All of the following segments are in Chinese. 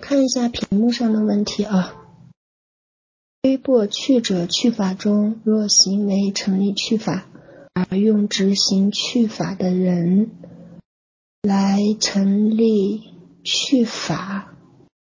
看一下屏幕上的问题啊。推过去者去法中，若行为成立去法，而用执行去法的人来成立去法，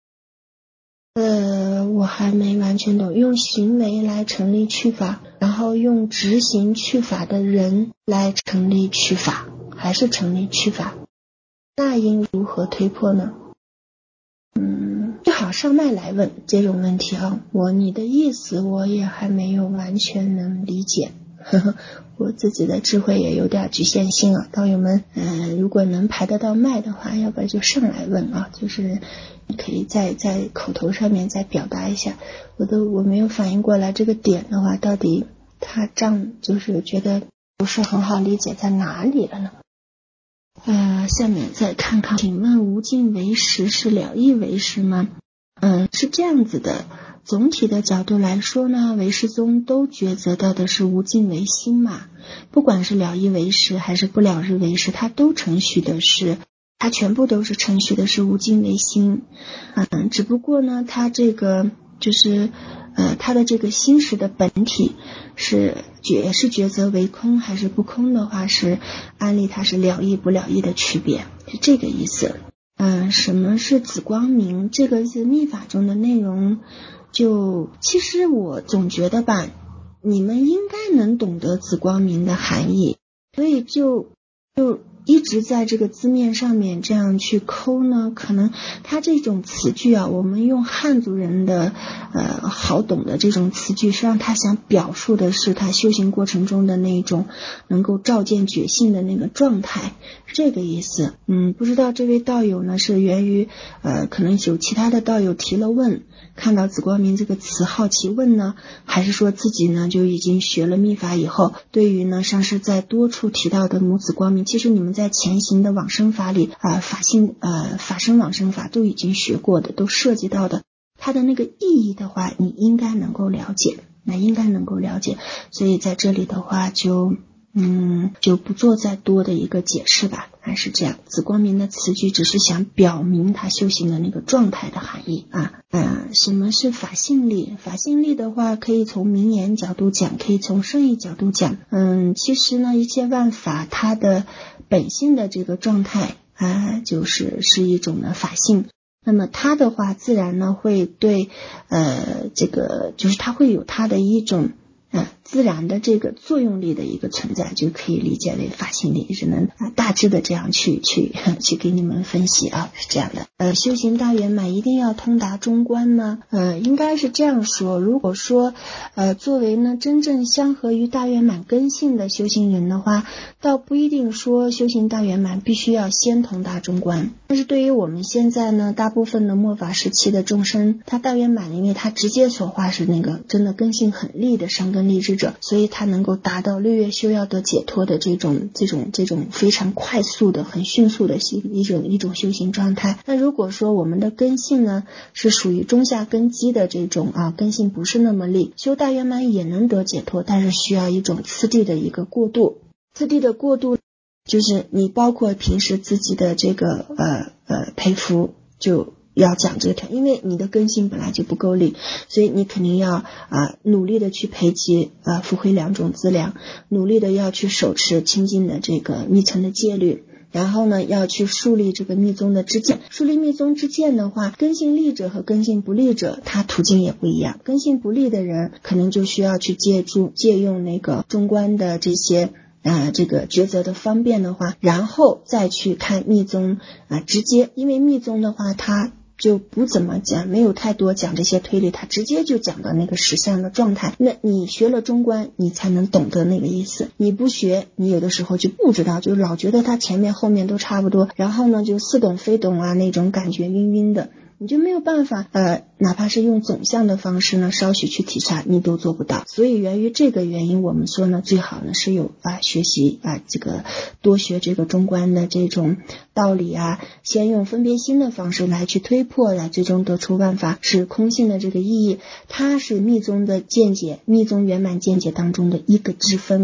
我还没完全懂。用行为来成立去法，然后用执行去法的人来成立去法，还是成立去法？那应如何推破呢？最好上麦来问这种问题啊，你的意思我也还没有完全能理解，我自己的智慧也有点局限性啊。道友们，如果能排得到麦的话，要不然就上来问啊，就是你可以在口头上面再表达一下。我没有反应过来这个点的话，到底它就是觉得不是很好理解在哪里了呢？下面再看看，请问无尽为实是了义为实吗？是这样子的，总体的角度来说呢，唯识宗都抉择到的是无尽为心嘛，不管是了义为实还是不了日为实，它全部都是程序的是无尽为心。只不过呢，它这个就是它的这个心识的本体是抉择为空还是不空的话，是按例它是了义不了义的区别，是这个意思。什么是紫光明？这个是密法中的内容，其实我总觉得吧，你们应该能懂得紫光明的含义，所以就一直在这个字面上面这样去抠呢，可能它这种词句啊，我们用汉族人的好懂的这种词句，实际上他想表述的是他修行过程中的那种能够照见觉性的那个状态，是这个意思。不知道这位道友呢是源于可能有其他的道友提了问，看到紫光明这个词好奇问呢，还是说自己呢就已经学了密法以后，对于呢上师在多处提到的母子光明，其实你们在前行的往生法里法身往生法都已经学过的，都涉及到的，它的那个意义的话，你应该能够了解，所以在这里的话就不做再多的一个解释吧，还是这样。紫光明的词句只是想表明他修行的那个状态的含义啊。什么是法性力？法性力的话，可以从名言角度讲，可以从圣意角度讲。其实呢，一切万法它的本性的这个状态是一种的法性。那么它的话，自然呢会对这个就是它会有它的一种自然的这个作用力的一个存在，就可以理解为法性力，只能大致的这样去给你们分析啊，是这样的。修行大圆满一定要通达中观吗？应该是这样说。如果说作为呢真正相合于大圆满根性的修行人的话，倒不一定说修行大圆满必须要先通达中观。但是对于我们现在呢大部分的末法时期的众生，他大圆满因为他直接所化是那个真的根性很利的上根利智者，所以他能够达到六月修要得解脱的这种非常快速的很迅速的一种修行状态。那如果说我们的根性呢是属于中下根基的这种根性不是那么利，修大圆满也能得解脱，但是需要一种次第的一个过渡。次第的过渡就是你包括平时自己的这个培福就要讲这条，因为你的根性本来就不够力，所以你肯定要努力的去培积福慧两种资粮，努力的要去手持清净的这个密乘的戒律，然后呢要去树立这个密宗的知见。树立密宗知见的话，根性利者和根性不利者他途径也不一样。根性不利的人可能就需要去借用那个中观的这些这个抉择的方便的话，然后再去看密宗直接，因为密宗的话它就不怎么讲，没有太多讲这些推理，他直接就讲到那个实相的状态。那你学了中观，你才能懂得那个意思。你不学，你有的时候就不知道，就老觉得他前面后面都差不多，然后呢就似懂非懂那种感觉晕晕的，你就没有办法哪怕是用总相的方式呢稍许去体察，你都做不到。所以源于这个原因，我们说呢最好呢是有学习这个多学这个中观的这种道理先用分别心的方式来去推破，来最终得出万法是空性的这个意义。它是密宗的见解，密宗圆满见解当中的一个支分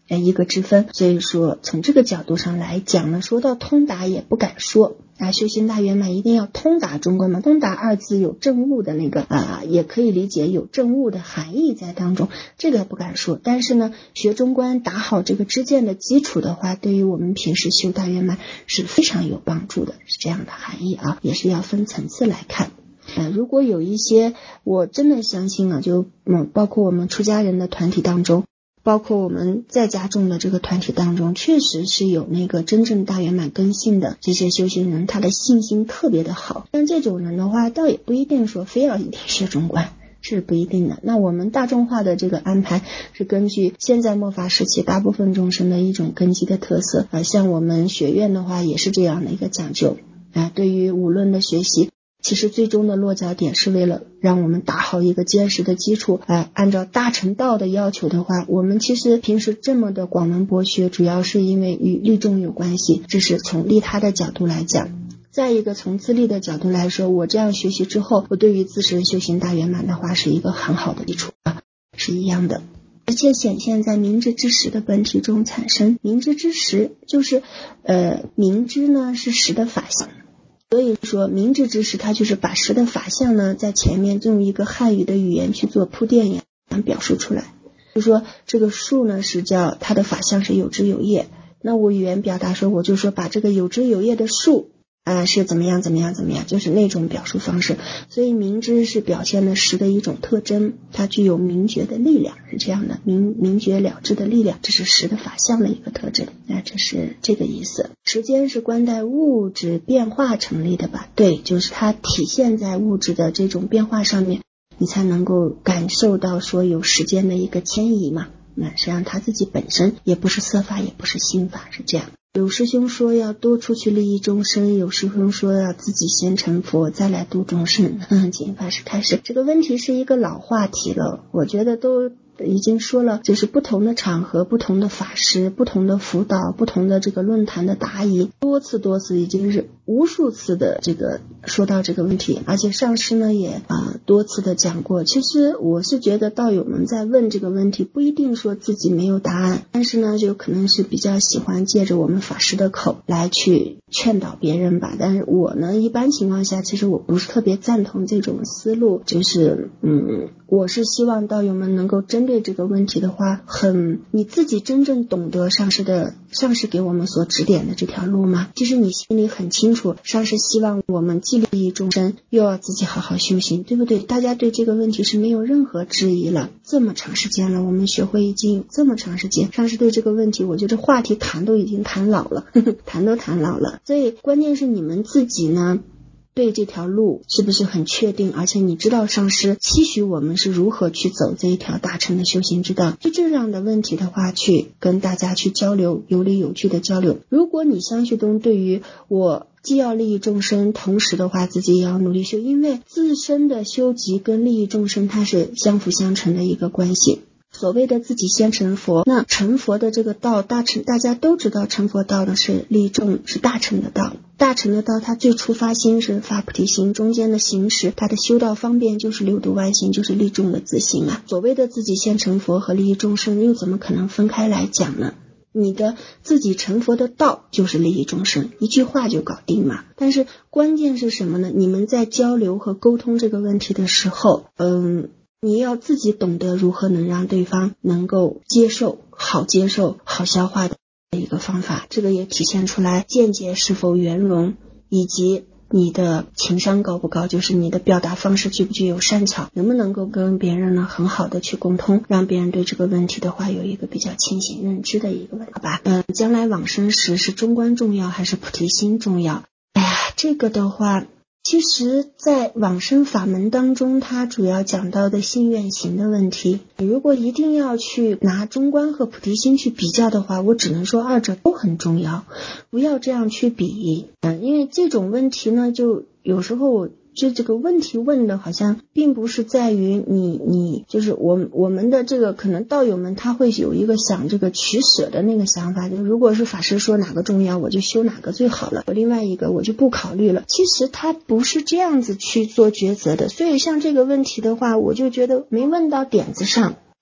一个之分。所以说从这个角度上来讲呢，说到通达也不敢说修行大圆满一定要通达中观吗？通达二字有证悟的那个也可以理解有证悟的含义在当中，这个不敢说。但是呢，学中观打好这个知见的基础的话，对于我们平时修大圆满是非常有帮助的，是这样的含义也是要分层次来看。如果有一些我真的相信就包括我们出家人的团体当中，包括我们在家众的这个团体当中，确实是有那个真正大圆满根性的这些修行人，他的信心特别的好。但这种人的话，倒也不一定说非要一定学中观，是不一定的。那我们大众化的这个安排是根据现在末法时期大部分众生的一种根基的特色像我们学院的话也是这样的一个讲究对于五论的学习，其实最终的落脚点是为了让我们打好一个坚实的基础按照大乘道的要求的话，我们其实平时这么的广门博学，主要是因为与利众有关系，这是从利他的角度来讲。再一个从自利的角度来说，我这样学习之后，我对于自身修行大圆满的话是一个很好的基础是一样的。而且显现在明知之识的本体中产生。明知之识就是明知呢是识的法相，所以说明知之识它就是把识的法相呢在前面用一个汉语的语言去做铺垫表述出来。就说这个树呢是叫它的法相是有枝有叶，那我语言表达说我就说把这个有枝有叶的树是怎么样怎么样怎么样，就是那种表述方式。所以明知是表现了识的一种特征，它具有明觉的力量，是这样的，明觉了知的力量，这是识的法相的一个特征这是这个意思。时间是观待物质变化成立的吧？对，就是它体现在物质的这种变化上面，你才能够感受到说有时间的一个迁移嘛。那实际上他自己本身也不是色法也不是心法，是这样。有师兄说要多出去利益众生，有师兄说要自己先成佛再来度众生经法师开始，这个问题是一个老话题了，我觉得都已经说了，就是不同的场合不同的法师不同的辅导不同的这个论坛的答疑，多次已经是无数次的这个说到这个问题，而且上师呢也多次的讲过。其实我是觉得道友们在问这个问题不一定说自己没有答案，但是呢就可能是比较喜欢借着我们法师的口来去劝导别人吧。但是我呢一般情况下其实我不是特别赞同这种思路，就是我是希望道友们能够针对这个问题的话，你自己真正懂得上师给我们所指点的这条路吗？其实你心里很清楚，上师希望我们既利益众生又要自己好好修行，对不对？大家对这个问题是没有任何质疑了。这么长时间了，我们学会已经有这么长时间，上师对这个问题我觉得话题谈都已经谈老了谈老了。所以关键是你们自己呢对这条路是不是很确定，而且你知道上师期许我们是如何去走这一条大乘的修行之道，就这样的问题的话去跟大家去交流，有理有据的交流。如果你相续东对于我既要利益众生，同时的话自己也要努力修，因为自身的修集跟利益众生它是相辅相成的一个关系。所谓的自己先成佛，那成佛的这个道大乘，大家都知道成佛道呢是利众，是大乘的道。大乘的道它最初发心是发菩提心，中间的行识它的修道方便就是六度万行，就是利众的自性所谓的自己先成佛和利益众生又怎么可能分开来讲呢？你的自己成佛的道就是利益众生，一句话就搞定嘛。但是关键是什么呢？你们在交流和沟通这个问题的时候你要自己懂得如何能让对方能够接受好消化的一个方法，这个也体现出来见解是否圆融，以及你的情商高不高，就是你的表达方式具不具有善巧，能不能够跟别人呢很好的去沟通，让别人对这个问题的话有一个比较清醒认知的一个问题，好吧？将来往生时是中观重要还是菩提心重要？这个的话其实在往生法门当中，它主要讲到的信愿行的问题。如果一定要去拿中观和菩提心去比较的话，我只能说二者都很重要，不要这样去比。因为这种问题呢，就有时候这个问题问的好像并不是在于你就是我们的这个可能道友们他会有一个想这个取舍的那个想法，就如果是法师说哪个重要我就修哪个最好了，另外一个我就不考虑了。其实他不是这样子去做抉择的，所以像这个问题的话我就觉得没问到点子上。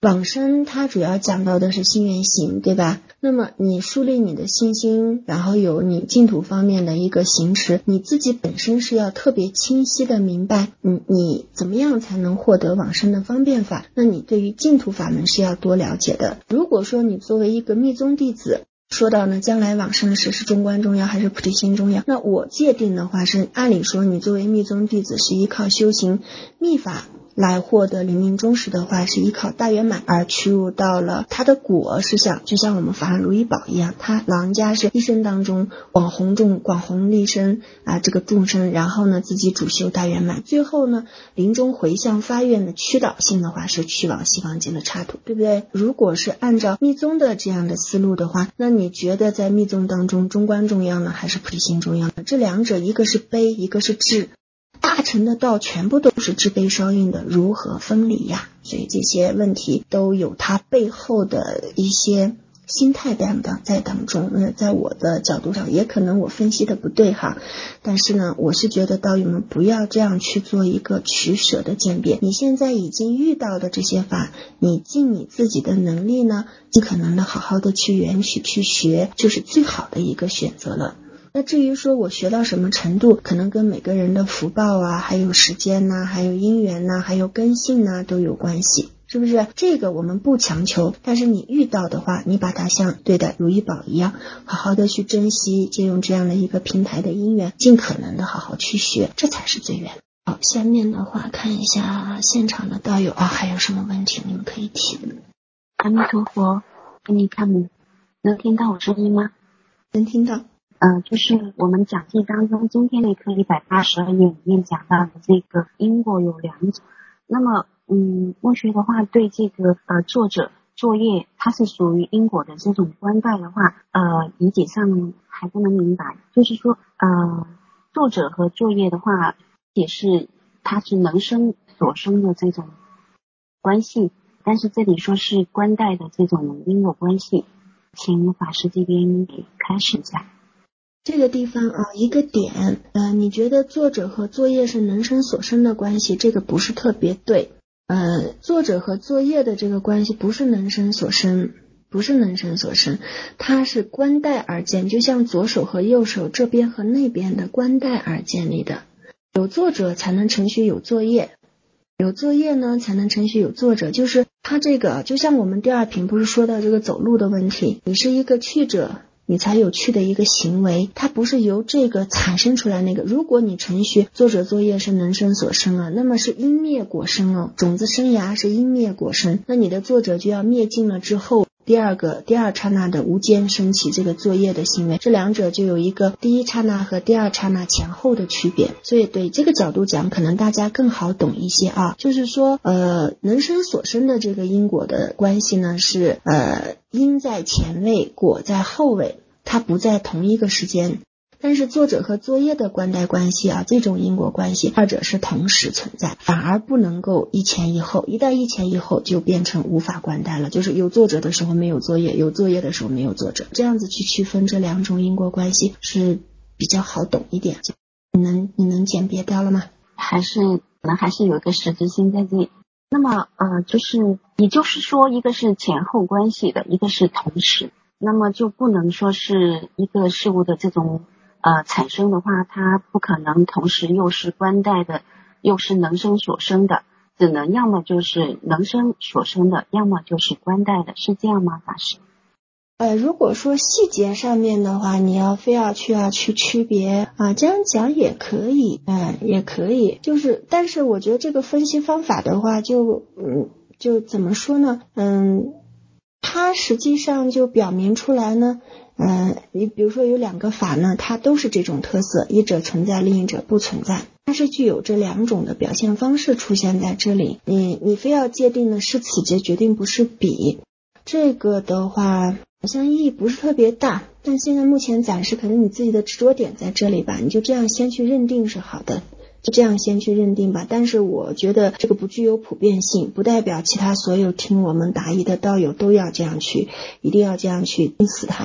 往生它主要讲到的是心愿行，对吧？那么你树立你的信心，然后有你净土方面的一个行持，你自己本身是要特别清晰的明白你怎么样才能获得往生的方便法，那你对于净土法门是要多了解的。如果说你作为一个密宗弟子，说到呢将来往生时是中观重要还是菩提心重要，那我界定的话是按理说你作为密宗弟子是依靠修行密法来获得临命终时的话，是依靠大圆满而趋入到了他的果是就像我们法安如意宝一样，他老人家是一生当中广弘利生这个众生，然后呢自己主修大圆满，最后呢临终回向发愿的驱导性的话是去往西方极乐刹土，对不对？如果是按照密宗的这样的思路的话，那你觉得在密宗当中中观重要呢还是菩提心重要呢？这两者一个是悲一个是智，大乘的道全部都是智悲烧印的，如何分离呀？所以这些问题都有它背后的一些心态在当中。在我的角度上也可能我分析的不对哈，但是呢我是觉得道友们不要这样去做一个取舍的鉴别，你现在已经遇到的这些法，你尽你自己的能力呢尽可能的好好的去缘起去学，就是最好的一个选择了。那至于说我学到什么程度，可能跟每个人的福报还有时间还有因缘还有根性都有关系，是不是？这个我们不强求，但是你遇到的话，你把它像对待如意宝一样，好好的去珍惜，借用这样的一个平台的因缘，尽可能的好好去学，这才是最远。好，下面的话看一下现场的道友还有什么问题你们可以提。 阿弥陀佛，给你看母，能听到我声音吗？ 能听到。 就是我们讲记当中，今天那课182页里面讲到的这个因果有两种。那么，墨学的话，对这个作者作业，它是属于因果的这种观待的话，理解上还不能明白。就是说，作者和作业的话，也是它是能生所生的这种关系，但是这里说是观待的这种因果关系，请法师这边给开始一下。 这个地方一个点，你觉得作者和作业是能生所生的关系，这个不是特别对。作者和作业的这个关系不是能生所生，不是能生所生，它是观待而建，就像左手和右手这边和那边的观待而建立的。有作者才能承许有作业，有作业呢才能承许有作者，就是它这个就像我们第二品不是说到这个走路的问题，你是一个去者，你才有去的一个行为，它不是由这个产生出来那个。如果你承许作者作业是能生所生那么是因灭果生种子生芽是因灭果生，那你的作者就要灭尽了之后，第二刹那的无间升起这个作业的行为，这两者就有一个第一刹那和第二刹那前后的区别。所以对这个角度讲，可能大家更好懂一些就是说能生所生的这个因果的关系呢是因在前位，果在后位，它不在同一个时间。但是作者和作业的观待关系这种因果关系，二者是同时存在，反而不能够一前一后，一旦一前一后就变成无法观待了，就是有作者的时候没有作业，有作业的时候没有作者，这样子去区分这两种因果关系是比较好懂一点。你能鉴别到了吗？ 还是有一个实质性在这里。那么也就是说，一个是前后关系的，一个是同时，那么就不能说是一个事物的这种产生的话，它不可能同时又是观待的，又是能生所生的，只能要么就是能生所生的，要么就是观待的，是这样吗，法师？ 如果说细节上面的话，你要非要去区别这样讲也可以，也可以，就是但是我觉得这个分析方法的话就怎么说呢，它实际上就表明出来呢，你比如说有两个法呢，它都是这种特色，一者存在，另一者不存在，它是具有这两种的表现方式出现在这里。你非要界定的是此节，决定不是彼，这个的话好像意义不是特别大，但现在目前暂时可能你自己的执着点在这里吧，你就这样先去认定是好的，就这样先去认定吧。但是我觉得这个不具有普遍性，不代表其他所有听我们答疑的道友都要这样去，一定要这样去定死它。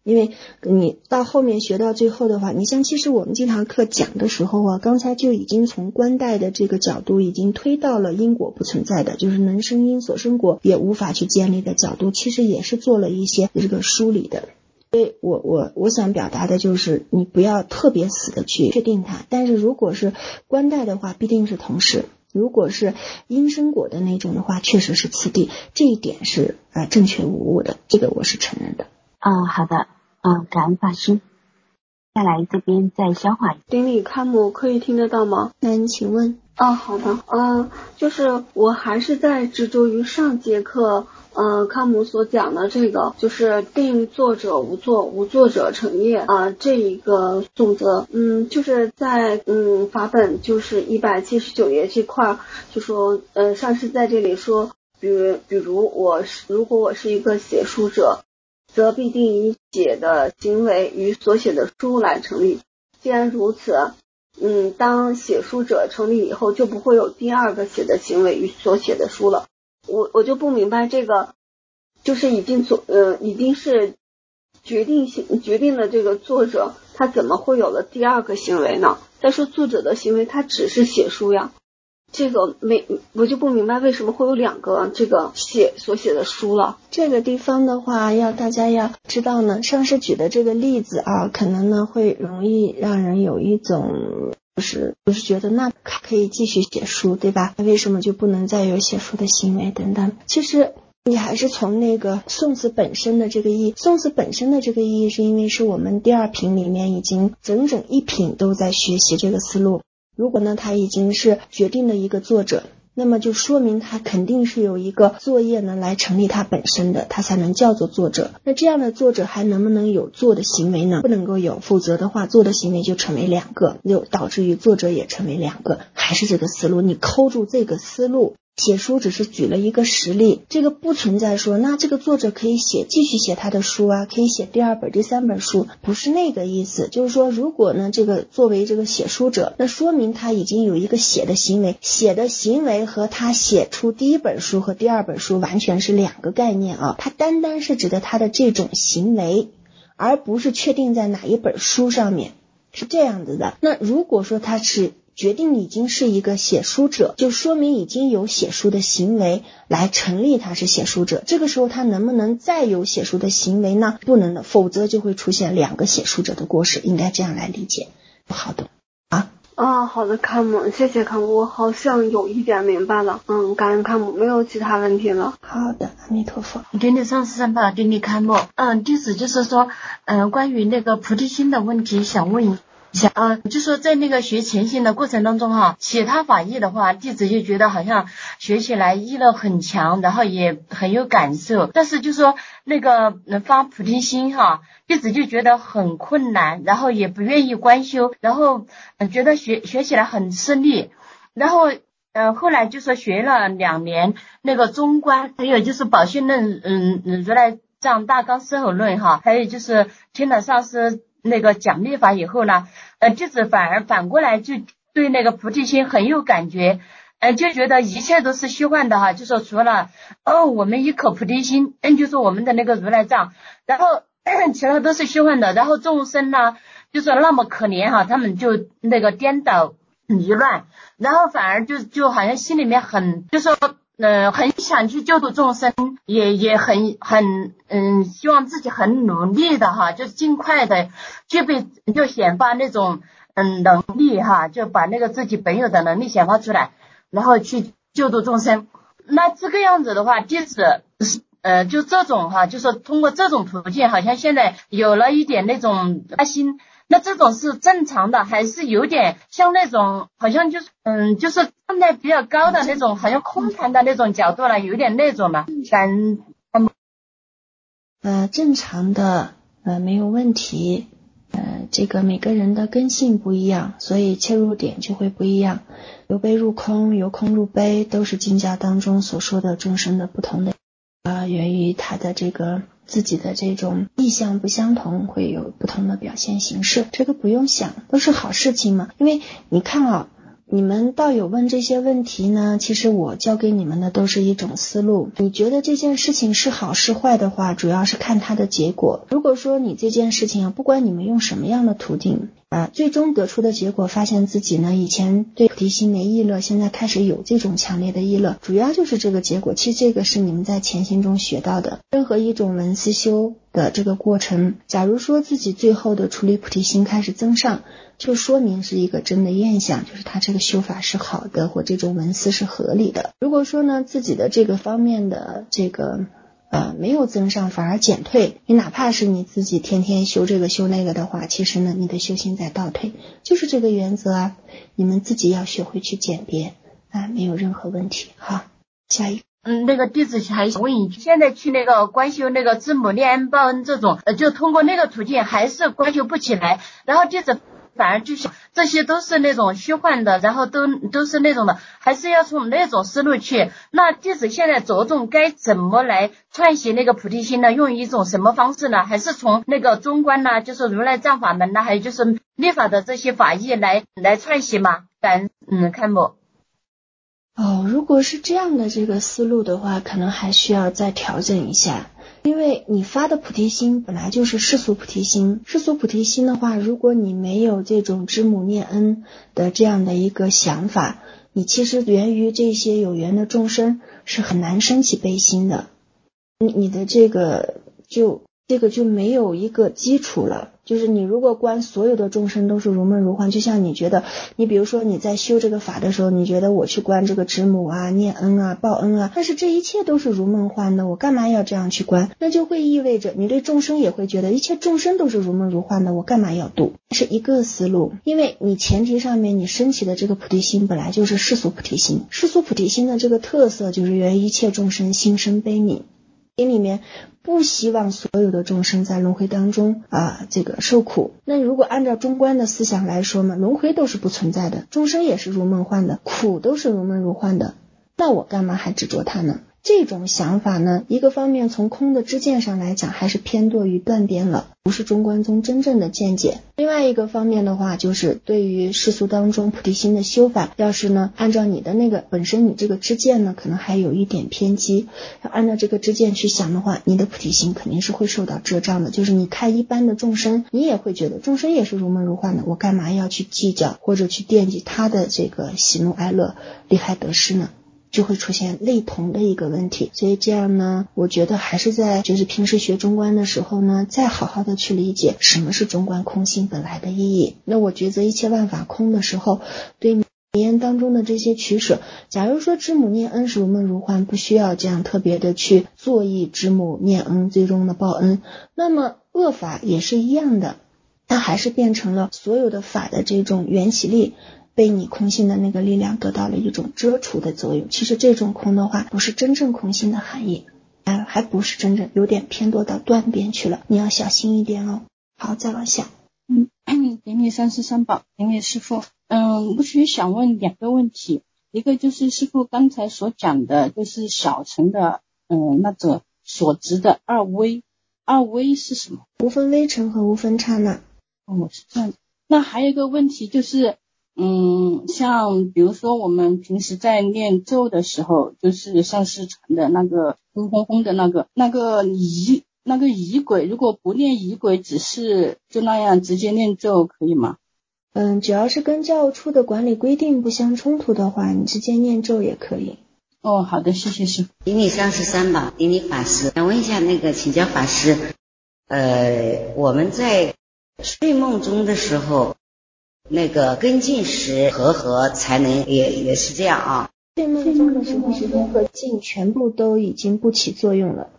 因为你到后面学到最后的话，你像其实我们这堂课讲的时候啊，刚才就已经从观待的这个角度已经推到了因果不存在的，就是能生因所生果也无法去建立的角度，其实也是做了一些这个梳理的。所以我想表达的就是你不要特别死的去确定它，但是如果是观待的话必定是同时，如果是因生果的那种的话确实是次第，这一点是正确无误的，这个我是承认的。 好的，感恩法师。再来这边再消化。 顶礼堪姆，可以听得到吗？ 那你请问。 好的，就是我还是在执着于上节课康姆所讲的这个，就是定作者无作，无作者成业这一个总则。就是在法本就是179页这块，就说上师在这里说，比如如果我是一个写书者，则必定以写的行为与所写的书来成立。既然如此，当写书者成立以后，就不会有第二个写的行为与所写的书了。我就不明白这个，就是已经是决定了这个作者，他怎么会有了第二个行为呢？再说作者的行为，他只是写书呀。这个我就不明白为什么会有两个这个所写的书了。 这个地方的话，大家要知道呢，上师举的这个例子可能呢会容易让人有一种就是觉得那可以继续写书，对吧？为什么就不能再有写书的行为等等？其实你还是从那个宋词本身的这个意义，宋词本身的这个意义是因为是我们第二品里面已经整整一品都在学习这个思路。如果呢他已经是决定了一个作者，那么就说明他肯定是有一个作业呢来成立他本身的，他才能叫做作者。那这样的作者还能不能有做的行为呢？不能够有，否则的话做的行为就成为两个，就导致于作者也成为两个。还是这个思路，你抠住这个思路，写书只是举了一个实例，这个不存在说那这个作者可以继续写他的书可以写第二本第三本书，不是那个意思。就是说如果呢这个作为这个写书者，那说明他已经有一个写的行为，写的行为和他写出第一本书和第二本书完全是两个概念它单单是指的他的这种行为，而不是确定在哪一本书上面，是这样子的。那如果说他是决定已经是一个写书者，就说明已经有写书的行为来成立他是写书者。这个时候他能不能再有写书的行为呢？不能的，否则就会出现两个写书者的过失，应该这样来理解。不好懂好的，康姆，谢谢康姆，我好像有一点明白了。感恩康姆，没有其他问题了。 好的，阿弥陀佛。 顶礼上师三宝，顶礼康姆。弟子就是说，关于那个菩提心的问题，想问一下就说在那个学前行的过程当中写他法义的话，弟子就觉得好像学起来意乐很强，然后也很有感受，但是就说那个发菩提心弟子就觉得很困难，然后也不愿意观修，然后觉得学起来很吃力，然后后来就说学了2年那个中观，还有就是宝训论如来藏大纲师候论还有就是听了上师那个讲密法以后呢，弟子反过来就对那个菩提心很有感觉，就觉得一切都是虚幻的就说除了我们一口菩提心，就是我们的那个如来藏，然后其他都是虚幻的，然后众生呢就说那么可怜他们就那个颠倒迷乱，然后反而就好像心里面很就说很想去救度众生，也很希望自己很努力的就尽快的具备，就显发那种能力就把那个自己本有的能力显发出来，然后去救度众生。那这个样子的话，弟子就这种就说通过这种途径，好像现在有了一点那种发心。那这种是正常的，还是有点像那种好像就是就是站在比较高的那种好像空谈的那种角度了，有点那种了。 正常的没有问题。这个每个人的根性不一样，所以切入点就会不一样。由悲入空，由空入悲，都是经教当中所说的众生的不同的源于他的这个自己的这种意向不相同，会有不同的表现形式。这个不用想，都是好事情嘛。因为你看你们倒有问这些问题呢，其实我教给你们的都是一种思路。你觉得这件事情是好是坏的话，主要是看它的结果。如果说你这件事情不管你们用什么样的途径最终得出的结果发现自己呢以前对菩提心没意乐，现在开始有这种强烈的意乐，主要就是这个结果。其实这个是你们在潜心中学到的。任何一种闻思修的这个过程，假如说自己最后的处理菩提心开始增上，就说明是一个真的现象，就是他这个修法是好的，或这种闻思是合理的。如果说呢自己的这个方面的这个没有增上反而减退，你哪怕是你自己天天修这个修那个的话，其实呢你的修行在倒退，就是这个原则你们自己要学会去鉴别没有任何问题。好，下一个。 那个弟子还想问一句，现在去那个观修那个知母念恩报恩这种就通过那个途径还是观修不起来，然后弟子反而就想这些都是那种虚幻的，然后都是那种的，还是要从那种思路去。那弟子现在着重该怎么来串习那个菩提心呢？用一种什么方式呢？还是从那个中观呢，就是如来藏法门呢，还有就是立法的这些法义来串习吗？感恩看母。 如果是这样的这个思路的话，可能还需要再调整一下。因为你发的菩提心本来就是世俗菩提心，世俗菩提心的话，如果你没有这种知母念恩的这样的一个想法，你其实源于这些有缘的众生是很难升起悲心的，你的这个就没有一个基础了。就是你如果观所有的众生都是如梦如幻，就像你觉得你比如说你在修这个法的时候，你觉得我去观这个知母念恩报恩但是这一切都是如梦幻的，我干嘛要这样去观？那就会意味着你对众生也会觉得一切众生都是如梦如幻的，我干嘛要度？是一个思路。因为你前提上面你升起的这个菩提心本来就是世俗菩提心，世俗菩提心的这个特色就是源于一切众生心生悲悯，心里面不希望所有的众生在轮回当中这个受苦。那如果按照中观的思想来说嘛，轮回都是不存在的，众生也是如梦幻的，苦都是如梦如幻的，那我干嘛还执着它呢？这种想法呢，一个方面从空的知见上来讲还是偏多于断边了，不是中观宗真正的见解。另外一个方面的话，就是对于世俗当中菩提心的修法，要是呢按照你的那个本身你这个知见呢可能还有一点偏激，要按照这个知见去想的话，你的菩提心肯定是会受到遮障的。就是你看一般的众生，你也会觉得众生也是如梦如幻的，我干嘛要去计较或者去惦记他的这个喜怒哀乐利害得失呢？就会出现类同的一个问题。所以这样呢，我觉得还是在就是平时学中观的时候呢，再好好的去理解什么是中观空性本来的意义。那我抉择一切万法空的时候，对名言当中的这些取舍，假如说知母念恩是如梦如幻，不需要这样特别的去作意知母念恩最终的报恩，那么恶法也是一样的，它还是变成了所有的法的这种缘起力被你空性的那个力量得到了一种遮除的作用。其实这种空的话不是真正空性的含义，还不是真正，有点偏多到断边去了，你要小心一点哦。好，再往下。 给你三世三宝，给你师父。我只想问两个问题，一个就是师父刚才所讲的，就是小乘的那个所执的二微是什么？ 无分微尘和无分刹那。 是这样。那还有一个问题就是，像比如说我们平时在念咒的时候，就是上师传的那个轰轰轰的那个仪轨，如果不念仪轨，只是就那样直接念咒可以吗？ 只要是跟教务处的管理规定不相冲突的话，你直接念咒也可以。 好的，谢谢师父。 顶礼上师三宝，顶礼法师。想问一下请教法师，我们在睡梦中的时候，根进时和才能也是这样啊？ 睡梦中的时候，根和进全部都已经不起作用了，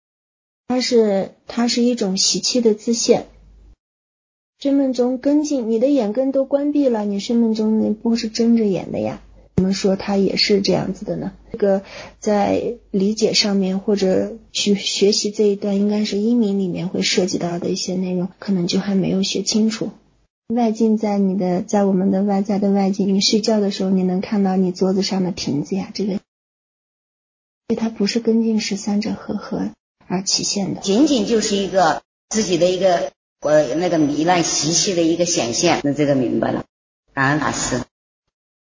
它是一种习气的自现。睡梦中根进，你的眼根都关闭了，你睡梦中不是睁着眼的呀。我们说它也是这样子的呢。这个在理解上面或者去学习这一段，应该是英明里面会涉及到的一些内容，可能就还没有学清楚。外境在我们的外在的外境，你睡觉的时候你能看到你桌子上的瓶子呀，这个它不是根进时三者和而起现的， 仅仅就是一个自己的一个糜烂习气的一个显现。那这个明白了，感恩法师。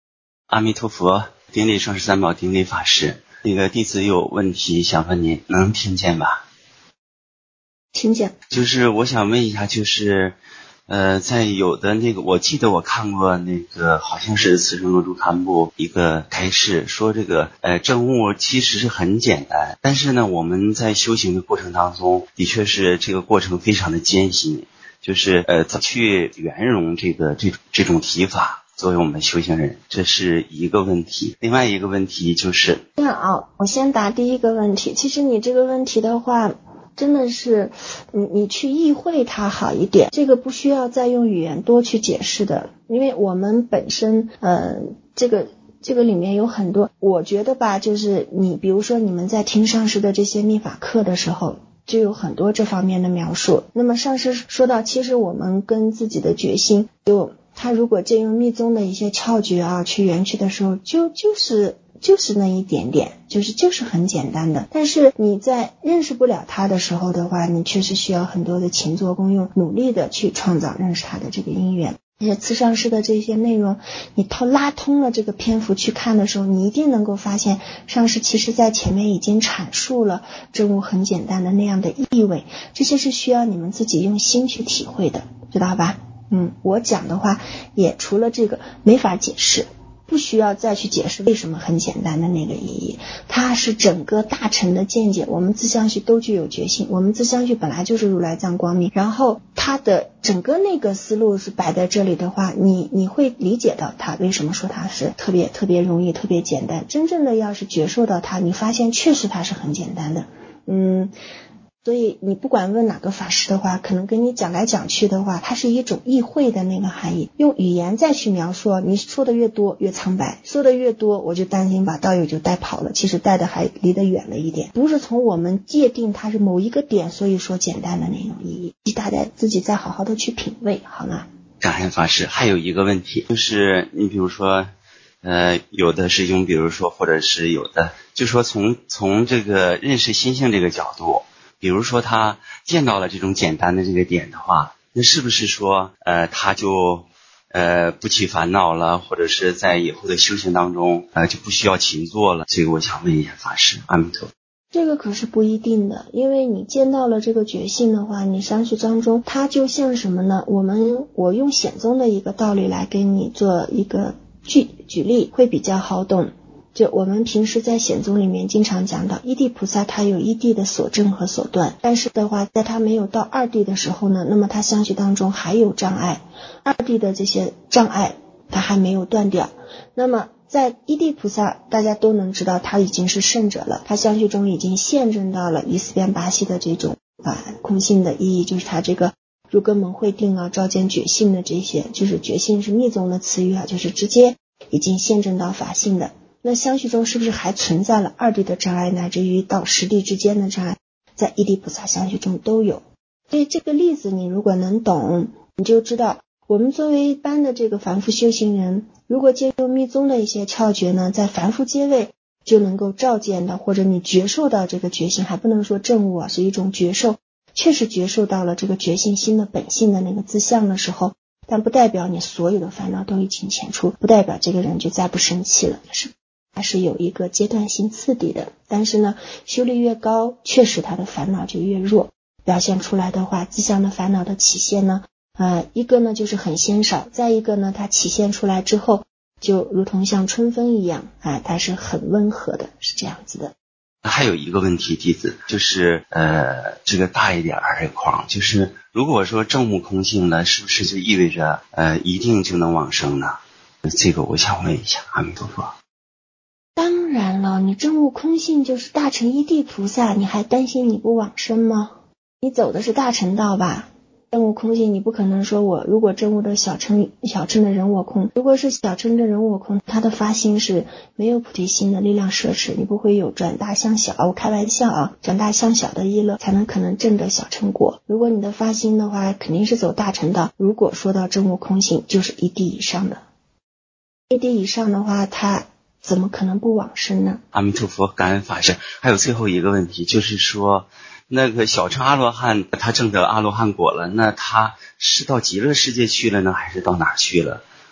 阿弥陀佛，顶礼上师三宝，顶礼法师。那个弟子有问题想问您，能听见吧？ 请讲。 就是我想问一下，就是在有的那个，我记得我看过那个好像是慈圣罗珠堪布一个开示，说这个证悟其实是很简单，但是呢我们在修行的过程当中，的确是这个过程非常的艰辛，就是怎么去圆融这种提法，作为我们修行人，这是一个问题。另外一个问题就是这样啊，我先答第一个问题。其实你这个问题的话，真的是你去意会它好一点，这个不需要再用语言多去解释的，因为我们本身这个里面有很多，我觉得吧，就是你比如说你们在听上师的这些密法课的时候，就有很多这方面的描述。那么上师说到，其实我们跟自己的决心，他如果借用密宗的一些窍诀啊去圆去的时候，就是那一点点，就是很简单的。但是你在认识不了它的时候的话，你确实需要很多的勤做功用，努力的去创造认识它的这个因缘。而且慈上师的这些内容，你拉通了这个篇幅去看的时候，你一定能够发现上师其实在前面已经阐述了证悟很简单的那样的意味，这些是需要你们自己用心去体会的，知道吧？我讲的话也除了这个没法解释，不需要再去解释为什么很简单的那个意义，它是整个大乘的见解。我们自相续都具有觉性，我们自相续本来就是如来藏光明，然后它的整个那个思路是摆在这里的话，你会理解到它为什么说它是特别特别容易特别简单。真正的要是觉受到它，你发现确实它是很简单的。所以你不管问哪个法师的话，可能跟你讲来讲去的话，它是一种意会的那个含义，用语言再去描述，你说的越多越苍白，说的越多我就担心把道友就带跑了，其实带的还离得远了一点，不是从我们界定它是某一个点，所以说简单的那种意义，大家自己再好好的去品味，好吗？ 感恩法师。还有一个问题就是你比如说有的师兄比如说或者是有的就说从这个认识心性这个角度，比如说他见到了这种简单的这个点的话，那是不是说他就不起烦恼了，或者是在以后的修行当中就不需要勤做了？这个我想问一下法师。阿弥陀佛。 这个可是不一定的，因为你见到了这个觉性的话，你上去当中它就像什么呢？我用显宗的一个道理来给你做一个举例会比较好懂。就我们平时在显宗里面经常讲到一地菩萨，他有一地的所证和所断，但是的话在他没有到二地的时候呢，那么他相续当中还有障碍，二地的这些障碍他还没有断掉。那么在一地菩萨大家都能知道他已经是圣者了，他相续中已经现证到了一四边八系的这种空性的意义，就是他这个如根门会定啊照见觉性的这些，就是觉性是密宗的词语就是直接已经现证到法性的。那相续中是不是还存在了二地的障碍，乃至于到十地之间的障碍，在一地菩萨相续中都有。所以这个例子你如果能懂，你就知道我们作为一般的这个凡夫修行人，如果借用密宗的一些窍诀呢，在凡夫阶位就能够照见到，或者你觉受到这个觉性，还不能说证悟是一种觉受，确实觉受到了这个觉性心的本性的那个自相的时候，但不代表你所有的烦恼都已经遣除，不代表这个人就再不生气了，它是有一个阶段性次第的。但是呢，修力越高，确实他的烦恼就越弱，表现出来的话，自相的烦恼的起现呢一个呢就是很稀少，再一个呢它起现出来之后就如同像春风一样它是很温和的，是这样子的。 还有一个问题弟子就是这个大一点这块，就是如果说证悟空性了，是不是就意味着一定就能往生呢？这个我想问一下。阿弥陀佛。 当然了，你证悟空性就是大乘一地菩萨，你还担心你不往生吗？你走的是大乘道吧，证悟空性你不可能说我如果证悟的小乘的人我空，如果是小乘的人我空，他的发心是没有菩提心的力量摄持，你不会有转大向小，我开玩笑转大向小的意乐才能可能证得小乘果。如果你的发心的话肯定是走大乘道，如果说到证悟空性就是一地以上的，一地以上的话他怎么可能不往生呢？ 阿弥陀佛，感恩法师。还有最后一个问题，就是说那个小乘阿罗汉他证得阿罗汉果了，那他是到极乐世界去了呢，还是到哪去了？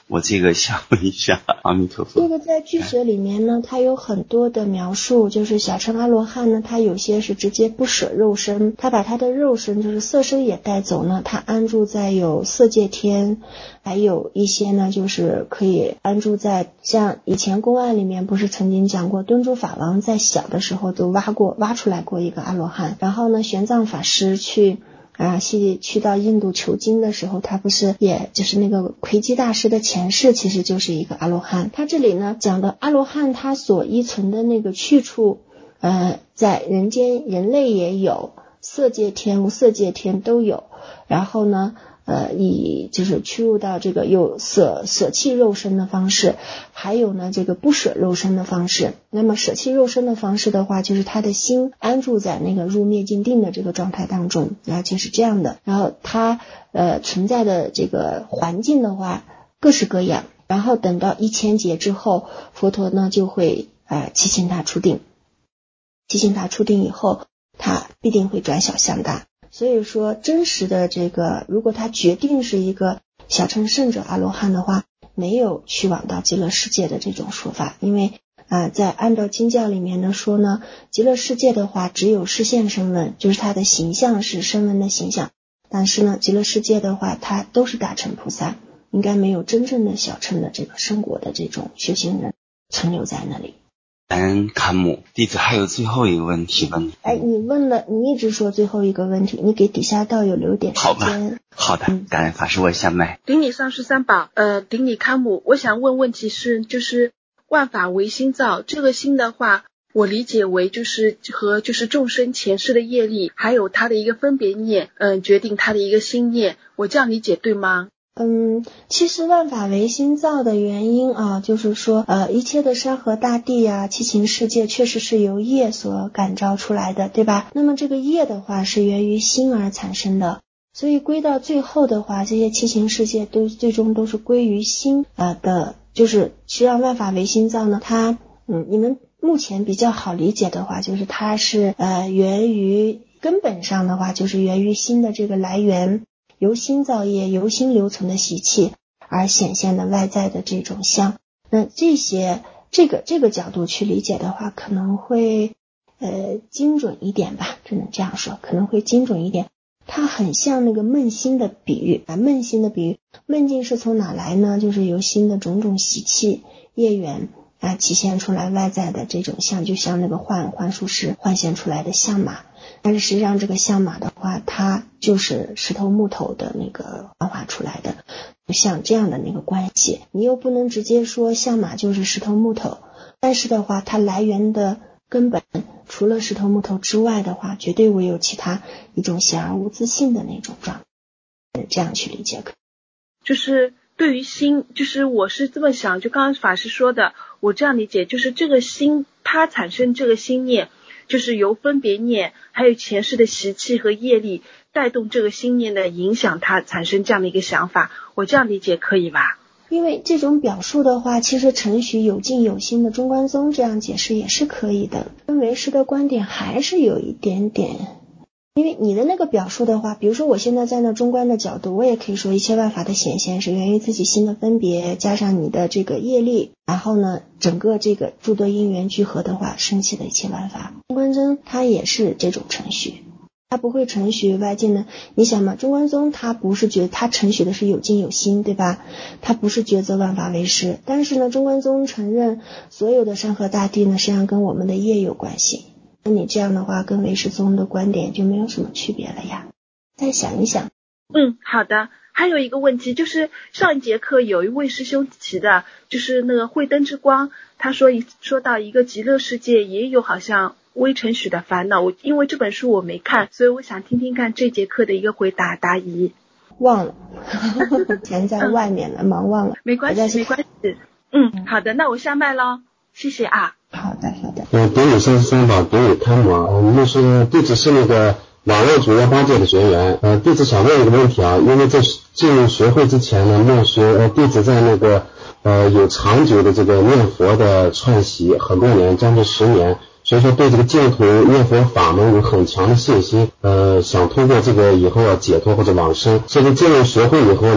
我这个想问一下，阿弥陀佛。 这个在俱舍里面呢，它有很多的描述，就是小乘阿罗汉呢，他有些是直接不舍肉身，他把他的肉身就是色身也带走呢，他安住在有色界天，还有一些呢就是可以安住在像以前公案里面不是曾经讲过，敦珠法王在小的时候都挖出来过一个阿罗汉，然后呢玄奘法师去到印度求经的时候，他不是也就是那个魁基大师的前世其实就是一个阿罗汉。他这里呢讲的阿罗汉他所依存的那个去处在人间人类也有，色界天无色界天都有，然后呢以就是驱入到这个有舍弃肉身的方式，还有呢这个不舍肉身的方式。那么舍弃肉身的方式的话，就是他的心安住在那个入灭尽定的这个状态当中，然后就是这样的。然后他存在的这个环境的话各式各样，然后等到1000劫之后，佛陀呢就会祈请他出定，祈请他出定以后，他必定会转小向大。所以说真实的这个，如果他决定是一个小乘圣者阿罗汉的话，没有去往到极乐世界的这种说法，因为在按照经教里面呢说呢，极乐世界的话只有示现声闻，就是他的形象是声闻的形象，但是呢极乐世界的话他都是大乘菩萨，应该没有真正的小乘的这个生果的这种修行人存留在那里。 感恩堪姆，弟子还有最后一个问题问你。 你问了，你一直说最后一个问题，你给底下道友留点时间。 好的，感恩法师，我下麦。 顶礼上师三宝，顶礼堪姆，我想问题是，就是万法唯心造，这个心的话，我理解为就是和就是众生前世的业力，还有他的一个分别念，决定他的一个心念，我这样理解对吗？ 其实万法唯心造的原因就是说一切的山河大地七情世界确实是由业所感召出来的，对吧？那么这个业的话是源于心而产生的，所以归到最后的话，这些七情世界都最终都是归于心的，就是实际上万法唯心造呢，它你们目前比较好理解的话，就是它是源于根本上的话就是源于心的这个来源，由心造业，由心留存的习气而显现的外在的这种相。那这个角度去理解的话，可能会精准一点吧，只能这样说，可能会精准一点。它很像那个闷心的比喻闷心的比喻，闷境是从哪来呢？就是由心的种种习气业缘体现出来外在的这种相，就像那个幻术师幻现出来的相马，但是实际上这个相马的话，它就是石头木头的那个幻化出来的，像这样的那个关系，你又不能直接说相马就是石头木头，但是的话它来源的根本除了石头木头之外的话，绝对唯有其他一种显而无自性的那种状态，这样去理解。 就是对于心，就是我是这么想，就刚刚法师说的，我这样理解，就是这个心它产生这个心念，就是由分别念还有前世的习气和业力带动这个心念的影响，它产生这样的一个想法，我这样理解可以吧？ 因为这种表述的话，其实承许有境有心的中观宗这样解释也是可以的，跟唯识的观点还是有一点点。因为你的那个表述的话，比如说我现在在那中观的角度，我也可以说一切万法的显现是源于自己心的分别，加上你的这个业力，然后呢整个这个诸多因缘聚合的话升起的一切万法。中观宗它也是这种程序，它不会承许外境的。你想嘛，中观宗它不是它承许的是有境有心，对吧？它不是抉择万法为师，但是呢中观宗承认所有的山河大地呢实际上跟我们的业有关系，那你这样的话跟唯识宗的观点就没有什么区别了呀，再想一想。 好的。还有一个问题，就是上一节课有一位师兄提的，就是那个慧灯之光，他说到一个极乐世界也有好像微尘许的烦恼，因为这本书我没看，所以我想听听看这节课的一个答疑。 忘了钱在外面了，忙忘了。 没关系。好的，那我下麦咯，谢谢啊。 好的。 顶礼上师三宝，顶礼堪摩。就是弟子是那个网络主118届的学员，弟子想问一个问题因为在进入学会之前呢，默学弟子在那个有长久的这个念佛的串习很多年，将近10年，所以说对这个净土念佛法门有很强的信心，想通过这个以后要解脱或者往生。所以进入学会以后呢，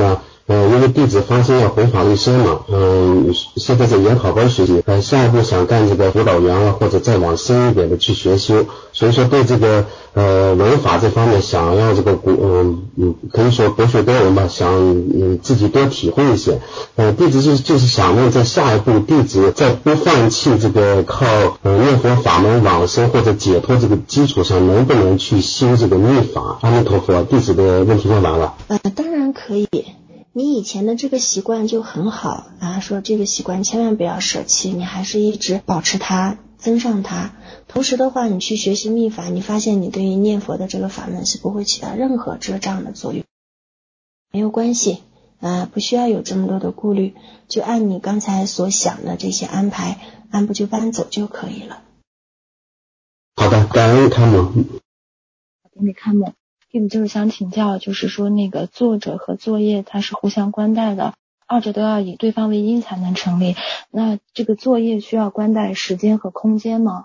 因为弟子方心要弘法利生嘛，现在在研考班学习，下一步想干这个辅导员啊，或者再往深一点的去学修，所以说对这个文法这方面想要这个可以说博学多闻吧，想自己多体会一些。弟子就是想问，在下一步弟子在不放弃这个靠念佛法门往生或者解脱这个基础上，能不能去修这个密法？阿弥陀佛，弟子的问题问完了。 当然可以。你以前的这个习惯就很好啊，说这个习惯千万不要舍弃，你还是一直保持它，增上它。同时的话，你去学习密法，你发现你对于念佛的这个法门是不会起到任何遮障的作用，没有关系不需要有这么多的顾虑，就按你刚才所想的这些安排，按部就班走就可以了。 好的，感恩开蒙。 你开蒙。弟子就是想请教，就是说那个作者和作业它是互相关带的，二者都要以对方为因才能成立。那这个作业需要关带时间和空间吗？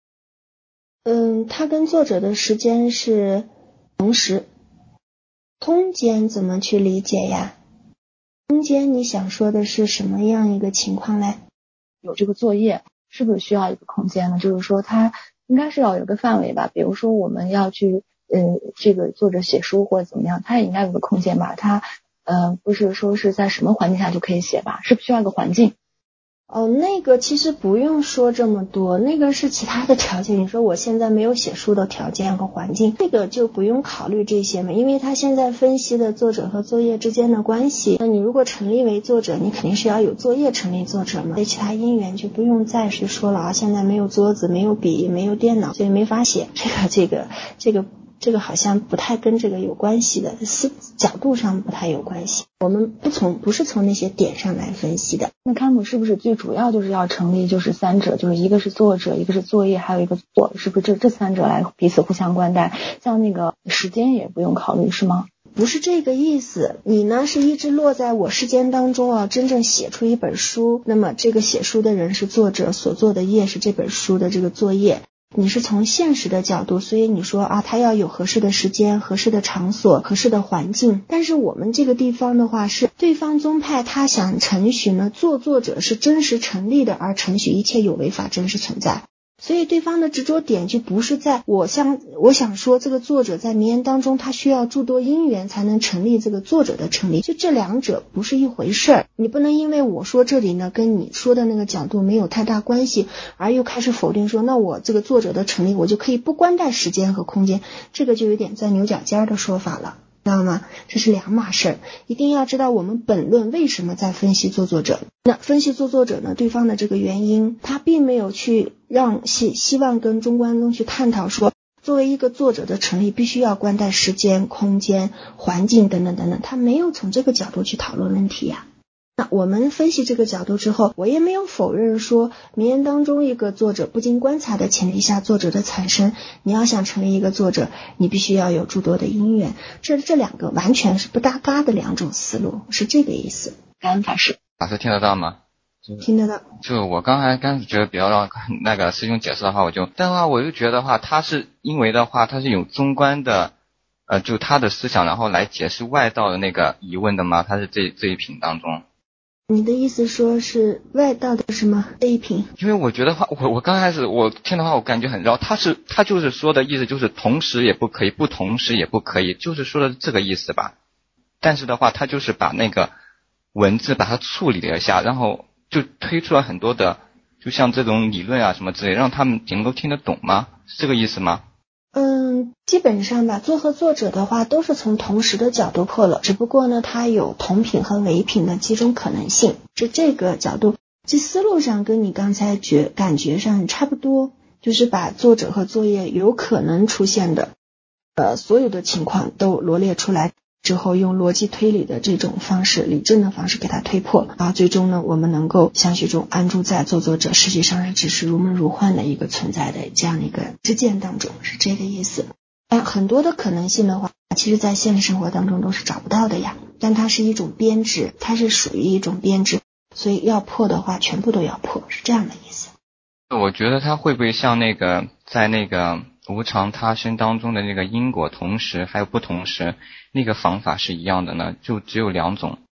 它跟作者的时间是同时。空间怎么去理解呀？空间你想说的是什么样一个情况嘞？ 有这个作业是不是需要一个空间呢？就是说它应该是要有个范围吧，比如说我们要去这个作者写书或者怎么样，他也应该有个空间吧，他不是说是在什么环境下就可以写吧，是不是需要一个环境？ 那个其实不用说这么多，那个是其他的条件。你说我现在没有写书的条件和环境，这个就不用考虑这些嘛，因为他现在分析的作者和作业之间的关系。那你如果成立为作者，你肯定是要有作业成立作者嘛，所以其他因缘就不用再去说了啊。现在没有桌子，没有笔，没有电脑，所以没法写。这个好像不太跟这个有关系的，角度上不太有关系。我们不是从那些点上来分析的。 那开姆是不是最主要就是要成立就是三者，就是一个是作者，一个是作业，还有一个作，是不是这三者来彼此互相关带？像那个时间也不用考虑是吗？ 不是这个意思，你呢是一直落在我时间当中啊，真正写出一本书，那么这个写书的人是作者，所做的业是这本书的这个作业。你是从现实的角度，所以你说他要有合适的时间、合适的场所、合适的环境。但是我们这个地方的话，是对方宗派他想承许呢，作者是真实成立的，而承许一切有为法真实存在。所以对方的执着点就不是在我想说这个作者在名言当中他需要诸多因缘才能成立这个作者的成立，就这两者不是一回事儿。你不能因为我说这里呢跟你说的那个角度没有太大关系，而又开始否定说那我这个作者的成立我就可以不关带时间和空间，这个就有点钻牛角尖的说法了，知道吗？这是两码事儿，一定要知道我们本论为什么在分析作者。那分析作者呢，对方的这个原因，他并没有去让希望跟中观宗去探讨说，作为一个作者的成立必须要关带时间、空间、环境等等等等，他没有从这个角度去讨论问题呀。那我们分析这个角度之后，我也没有否认说名言当中一个作者不经观察的前提下作者的产生，你要想成为一个作者，你必须要有诸多的因缘，这两个完全是不搭嘎的两种思路，是这个意思。感恩法师。 法师听得到吗？ 听得到。 就我刚才觉得比较让那个师兄解释的话，我就觉得话，他是因为的话，他是有中观的就他的思想，然后来解释外道的那个疑问的吗？他是这一品当中。 你的意思说是外道的什么这一品？ 因为我觉得话，我刚开始我听的话，我感觉很绕。他就是说的意思就是同时也不可以，不同时也不可以，就是说的这个意思吧。但是的话，他就是把那个文字把它处理了一下，然后就推出了很多的，就像这种理论啊什么之类，让他们能够听得懂吗？是这个意思吗？ 基本上吧，作和作者的话都是从同时的角度破了，只不过呢，它有同品和唯品的几种可能性，是这个角度。其思路上跟你刚才感觉上差不多，就是把作者和作业有可能出现的所有的情况都罗列出来之后，用逻辑推理的这种方式，理证的方式给它推破，然后最终呢，我们能够相续中安住在作者实际上是只是如梦如幻的一个存在的这样的一个知见当中，是这个意思。很多的可能性的话，其实在现实生活当中都是找不到的呀，但它是一种编制，它是属于一种编制，所以要破的话全部都要破，是这样的意思。 我觉得它会不会像那个在那个无常他生当中的那个因果同时还有不同时那个方法是一样的呢？就只有两种，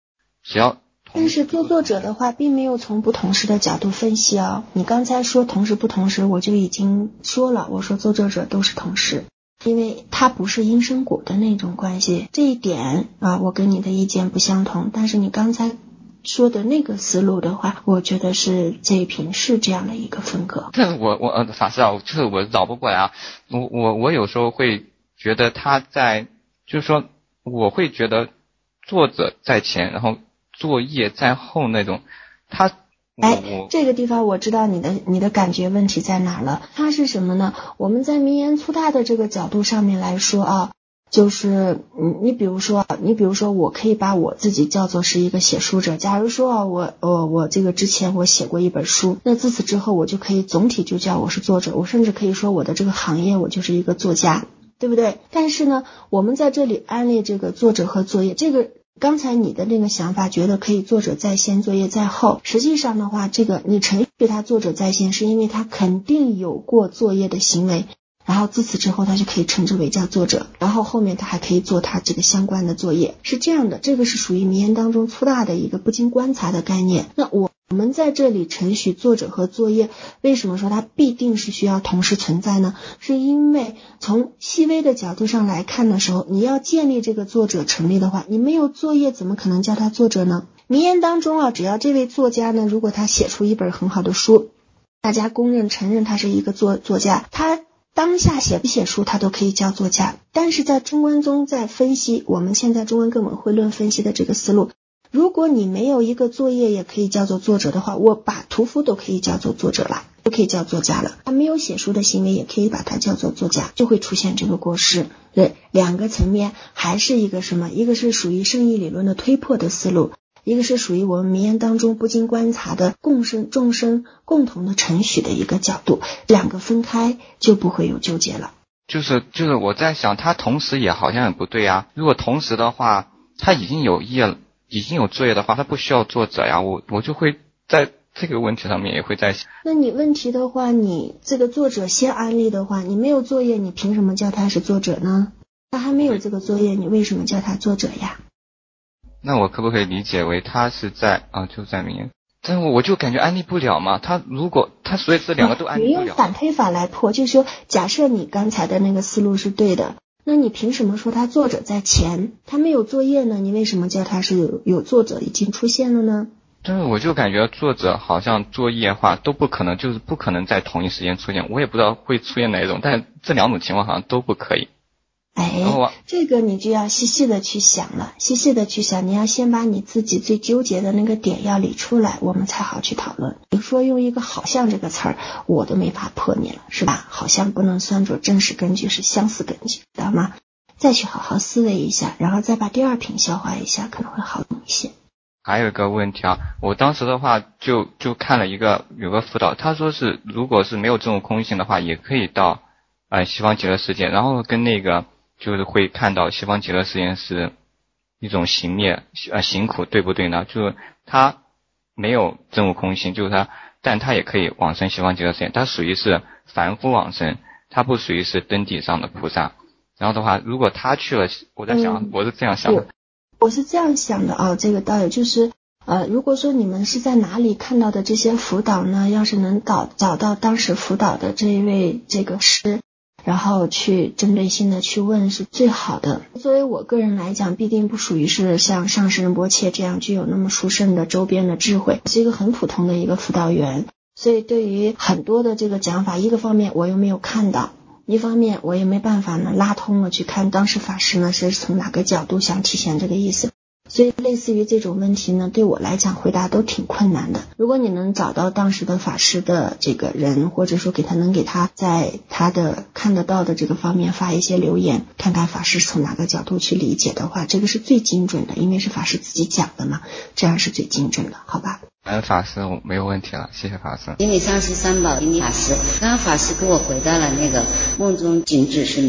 只要但是作者的话并没有从不同时的角度分析哦。你刚才说同时不同时，我就已经说了，我说作者都是同时，因为它不是因生果的那种关系。这一点啊，我跟你的意见不相同。但是你刚才说的那个思路的话，我觉得是这一篇是这样的一个风格。 但是我法师啊，就是我绕不过来啊。我有时候会觉得他在，就是说我会觉得作者在前，然后作业在后那种。 这个地方我知道你的感觉问题在哪了。它是什么呢？我们在名言粗大的这个角度上面来说啊，就是你比如说我可以把我自己叫做是一个写书者。假如说我这个之前我写过一本书，那自此之后我就可以总体就叫我是作者，我甚至可以说我的这个行业我就是一个作家，对不对？但是呢，我们在这里安列这个作者和作业，这个刚才你的那个想法觉得可以作者在先作业在后，实际上的话，这个你程序他作者在先是因为他肯定有过作业的行为，然后自此之后他就可以称之为叫作者，然后后面他还可以做他这个相关的作业，是这样的。这个是属于名言当中粗大的一个不经观察的概念。那我们在这里承许作者和作业，为什么说它必定是需要同时存在呢？是因为从细微的角度上来看的时候，你要建立这个作者成立的话，你没有作业怎么可能叫他作者呢？名言当中啊，只要这位作家呢，如果他写出一本很好的书，大家公认承认他是一个作家，他当下写不写书他都可以叫作家。但是在中观中在分析我们现在中观根本会论分析的这个思路，如果你没有一个作业也可以叫做作者的话，我把屠夫都可以叫做作者了，都可以叫作家了，他没有写书的行为也可以把它叫做作家，就会出现这个过失。对，两个层面还是一个什么？一个是属于圣义理论的推破的思路，一个是属于我们名言当中不经观察的众生共同的承许的一个角度，两个分开就不会有纠结了。 就是我在想，他同时也好像很不对啊。如果同时的话，他已经有作业的话，他不需要作者呀。我就会在这个问题上面也会在想。 那你问题的话，你这个作者先安利的话，你没有作业，你凭什么叫他是作者呢？他还没有这个作业，你为什么叫他作者呀？ 那我可不可以理解为他是在就在名言？但我就感觉安利不了嘛。他如果他所以这两个都安利不了。 你用反推法来破，就是说假设你刚才的那个思路是对的，那你凭什么说他作者在前，他没有作业呢？你为什么叫他是有作者已经出现了呢？ 但是我就感觉作者好像作业的话都不可能，就是不可能在同一时间出现。我也不知道会出现哪一种，但这两种情况好像都不可以。 这个你就要细细的去想了，你要先把你自己最纠结的那个点要理出来，我们才好去讨论。比如说用一个好像这个词儿，我都没法破你了，是吧？好像不能算作真实根据，是相似根据，知道吗？再去好好思维一下，然后再把第二品消化一下，可能会好一些。 还有一个问题啊，我当时的话就看了有个辅导，他说是如果是没有这种空性的话，也可以到西方极乐世界，然后跟那个就是会看到西方极乐世界是一种行灭行苦，对不对呢？就是他没有真悟空性，就是但他也可以往生西方极乐世界，他属于是凡夫往生，他不属于是登地上的菩萨。然后的话，如果他去了，我在想，我是这样想的。 我是这样想的啊，这个道理就是如果说你们是在哪里看到的这些辅导呢，要是能找到当时辅导的这一位这个师，然后去针对性的去问是最好的。作为我个人来讲，必定不属于是像上师仁波切这样具有那么殊胜的周边的智慧，是一个很普通的一个辅导员，所以对于很多的这个讲法，一个方面我又没有看到，一方面我也没办法呢拉通了去看当时法师呢是从哪个角度想体现这个意思，所以类似于这种问题呢，对我来讲回答都挺困难的。如果你能找到当时的法师的这个人，或者说能给他在他的看得到的这个方面发一些留言，看看法师从哪个角度去理解的话，这个是最精准的，因为是法师自己讲的嘛，这样是最精准的，好吧？ 法师没有问题了，谢谢法师。 因为上师三宝，因为法师，刚刚法师给我回答了那个梦中仅只是迷呢。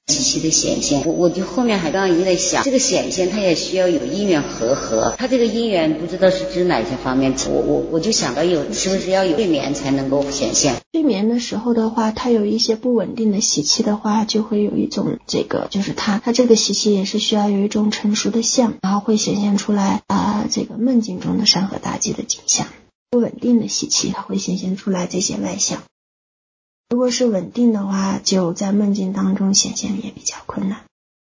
习气的显现。我就后面还刚刚一直在想，这个显现它也需要有因缘和合，它这个因缘不知道是指哪些方面，我就想到是不是要有睡眠才能够显现。 睡眠的时候的话，它有一些不稳定的习气的话，就会有一种就是它这个习气也是需要有一种成熟的相，然后会显现出来这个梦境中的山河大吉的景象。不稳定的习气它会显现出来这些外相，如果是稳定的话，就在梦境当中显现也比较困难。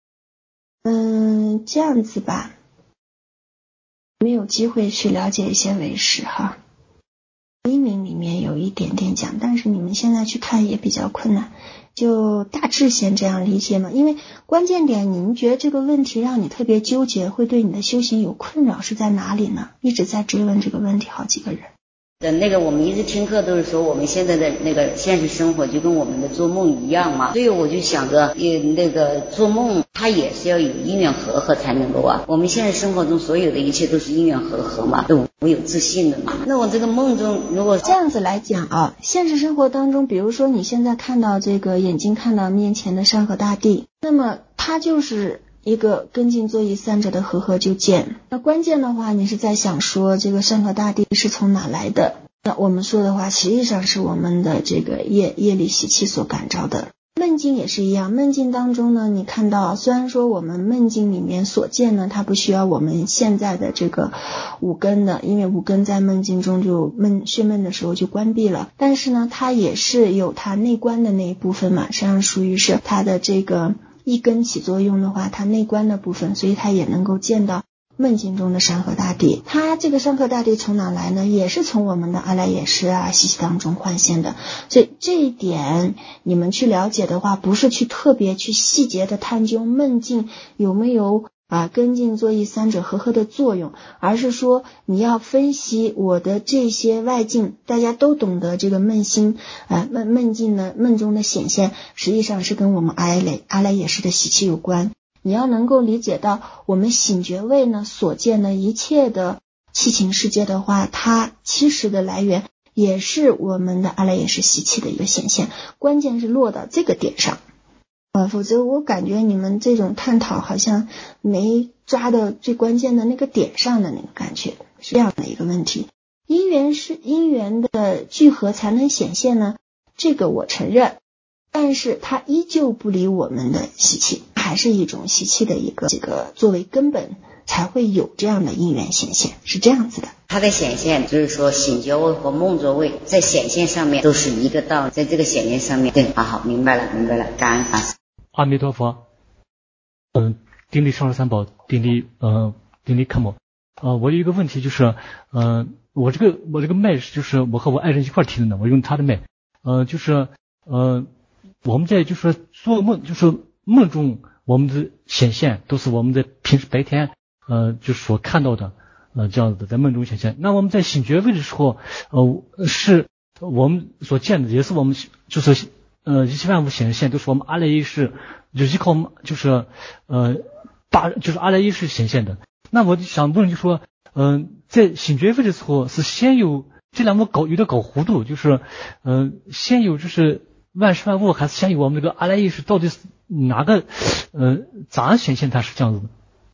这样子吧，没有机会去了解一些唯识哈。黎明里面有一点点讲，但是你们现在去看也比较困难，就大致先这样理解嘛。因为关键点，您觉得这个问题让你特别纠结，会对你的修行有困扰是在哪里呢？一直在追问这个问题好几个人。 那个我们一直听课都是说我们现在的那个现实生活就跟我们的做梦一样嘛，所以我就想着那个做梦它也是要有因缘和合才能够啊，我们现在生活中所有的一切都是因缘和合嘛，都我有自信的嘛。那我这个梦中如果这样子来讲啊，现实生活当中，比如说你现在看到这个眼睛看到面前的山河大地，那么它就是一个根尽作意三者的和合就见。那关键的话，你是在想说这个山河大地是从哪来的？那我们说的话，实际上是我们的这个业力习气所感召的。梦境也是一样，梦境当中呢，你看到虽然说我们梦境里面所见呢，它不需要我们现在的这个五根的，因为五根在梦境中就睡梦的时候就关闭了，但是呢，它也是有它内观的那一部分嘛，实际上属于是它的这个一根起作用的话，它内观的部分，所以它也能够见到梦境中的山河大地。它这个山河大地从哪来呢？也是从我们的阿赖耶识啊习气当中幻现的。所以这一点你们去了解的话，不是去特别去细节的探究梦境有没有根尽作意三者和合的作用，而是说你要分析我的这些外境，大家都懂得这个梦心梦境的梦中的显现，实际上是跟我们阿赖耶识的习气有关。你要能够理解到我们醒觉位呢所见的一切的气情世界的话，它其实的来源也是我们的阿赖耶识习气的一个显现，关键是落到这个点上。否则我感觉你们这种探讨好像没抓到最关键的那个点上的那个感觉，是这样的一个问题。因缘的聚合才能显现呢，这个我承认，但是它依旧不离我们的习气，还是一种习气的一个这个作为根本，才会有这样的因缘显现，是这样子的。 它的显现就是说醒觉位和梦觉位在显现上面都是一个道理，在这个显现上面，对，好，明白了，感恩法师。 阿弥陀佛。顶礼上师三宝，顶礼看摩。我有一个问题就是，我这个麦就是我和我爱人一块听的，我用他的麦。就是我们在就是做梦，就是梦中我们的显现都是我们在平时白天就是所看到的这样子的，在梦中显现。那我们在醒觉位的时候，是我们所见的，也是我们就是一切万物显现都是我们阿赖耶识，就依靠就是就是阿赖耶识显现的。那我就想问，就说在醒觉位的时候是先有这两个有点搞糊涂，就是先有就是万事万物，还是先有我们这个阿赖耶识，到底是哪个咋样显现它是这样子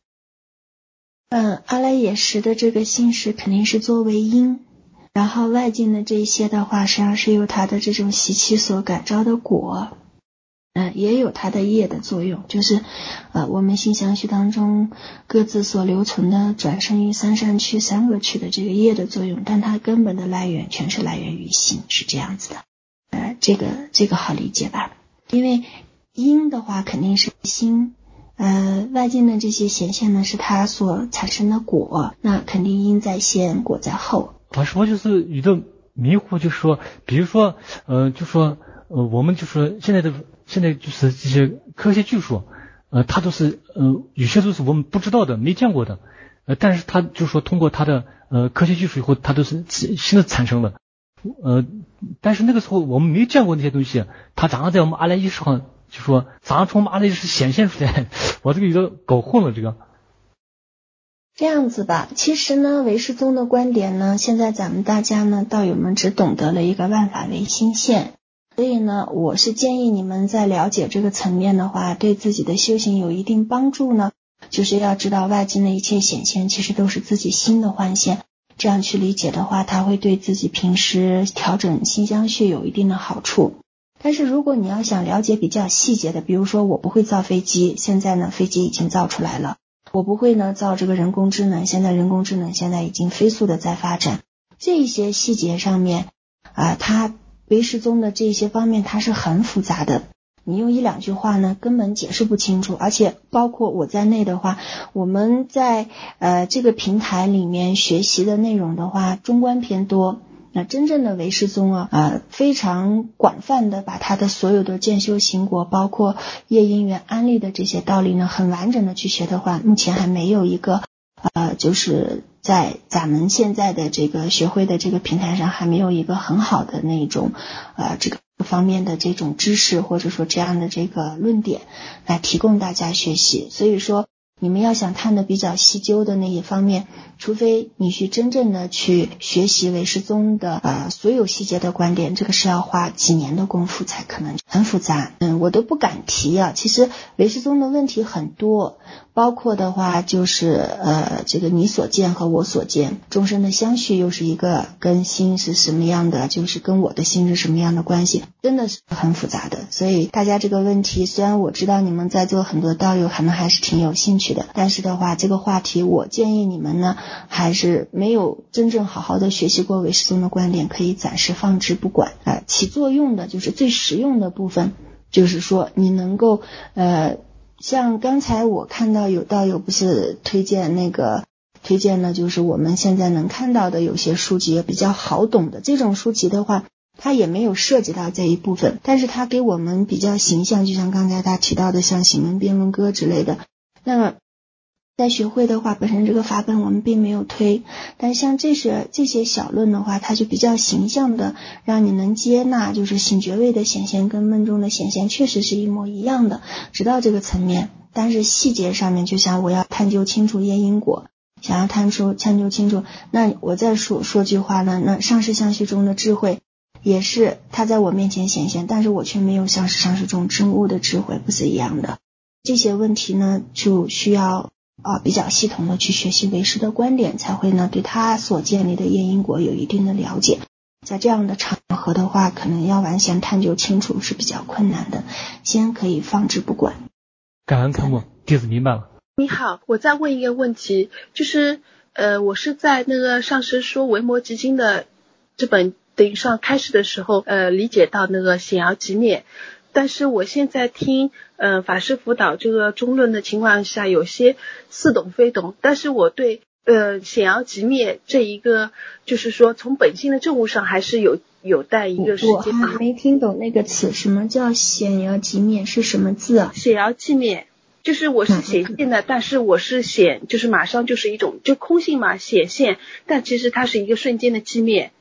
的？ 阿赖耶识的这个性识肯定是作为因，然后外境的这一些的话，实际上是由它的这种习气所感召的果，也有它的业的作用，就是我们心相续当中各自所留存的转生于三善趣三恶趣的这个业的作用，但它根本的来源全是来源于心，是这样子的。这个好理解吧？因为因的话肯定是心，外境的这些显现呢是它所产生的果，那肯定因在先，果在后。 老师，我就是有点迷糊，就是说，比如说，就说，我们就是现在就是这些科学技术，它都是有些都是我们不知道的、没见过的，但是它就是说通过它的科学技术以后，它都是新的产生了，但是那个时候我们没见过那些东西，它咋样在我们阿赖耶识上，就说咋样从我们阿赖耶识显现出来，我这个有点搞混了这个。 这样子吧，其实呢，唯识宗的观点呢，现在咱们大家呢，道友们只懂得了一个万法唯心现。 所以呢，我是建议你们在了解这个层面的话，对自己的修行有一定帮助呢，就是要知道外境的一切显现其实都是自己心的幻现，这样去理解的话，它会对自己平时调整心相续有一定的好处。但是如果你要想了解比较细节的，比如说我不会造飞机，现在呢飞机已经造出来了，我不会呢造这个人工智能，现在人工智能现在已经飞速的在发展，这一些细节上面它唯识宗的这些方面它是很复杂的，你用一两句话呢根本解释不清楚，而且包括我在内的话，我们在这个平台里面学习的内容的话中观偏多，那真正的唯识宗非常广泛的把它的所有的渐修行果包括业因缘安利的这些道理呢很完整的去学的话，目前还没有一个就是在咱们现在的这个学会的这个平台上还没有一个很好的那种这个方面的这种知识或者说这样的这个论点来提供大家学习。所以说你们要想探的比较细究的那一方面，除非你去真正的去学习唯识宗的所有细节的观点，这个是要花几年的功夫才可能，很复杂。我都不敢提啊。其实唯识宗的问题很多，包括的话就是这个你所见和我所见，众生的相续又是一个跟心是什么样的，就是跟我的心是什么样的关系，真的是很复杂的。所以大家这个问题，虽然我知道你们在座很多道友可能还是挺有兴趣的，但是的话这个话题我建议你们呢还是没有真正好好的学习过唯识宗的观点，可以暂时放置不管。起作用的就是最实用的部分，就是说你能够像刚才我看到有道友不是推荐呢，就是我们现在能看到的有些书籍也比较好懂的，这种书籍的话它也没有涉及到这一部分，但是它给我们比较形象，就像刚才他提到的像行门辩论歌之类的。那么在学会的话，本身这个法本我们并没有推，但像这些小论的话，它就比较形象的让你能接纳，就是醒觉位的显现跟梦中的显现确实是一模一样的，直到这个层面。但是细节上面，就像我要探究清楚业因果，想要探究清楚，那我再说句话呢，那上师相续中的智慧也是他在我面前显现，但是我却没有像是上师中真悟的智慧，不是一样的。这些问题呢就需要比较系统的去学习唯识的观点，才会呢对他所建立的业因果有一定的了解。在这样的场合的话，可能要完全探究清楚是比较困难的，先可以放置不管。 感恩康默，弟子明白了。 你好，我再问一个问题，就是我是在那个上师说维摩诘经的这本等于上开始的时候理解到那个显而即灭，但是我现在听法师辅导这个中论的情况下，有些似懂非懂，但是我对显而即灭这一个就是说从本性的证悟上还是有待一个时间。 我还没听懂那个词，什么叫显而即灭是什么字啊？ 显而即灭就是我是显现的，但是我是显就是马上就是一种就空性嘛，显现，但其实它是一个瞬间的寂灭。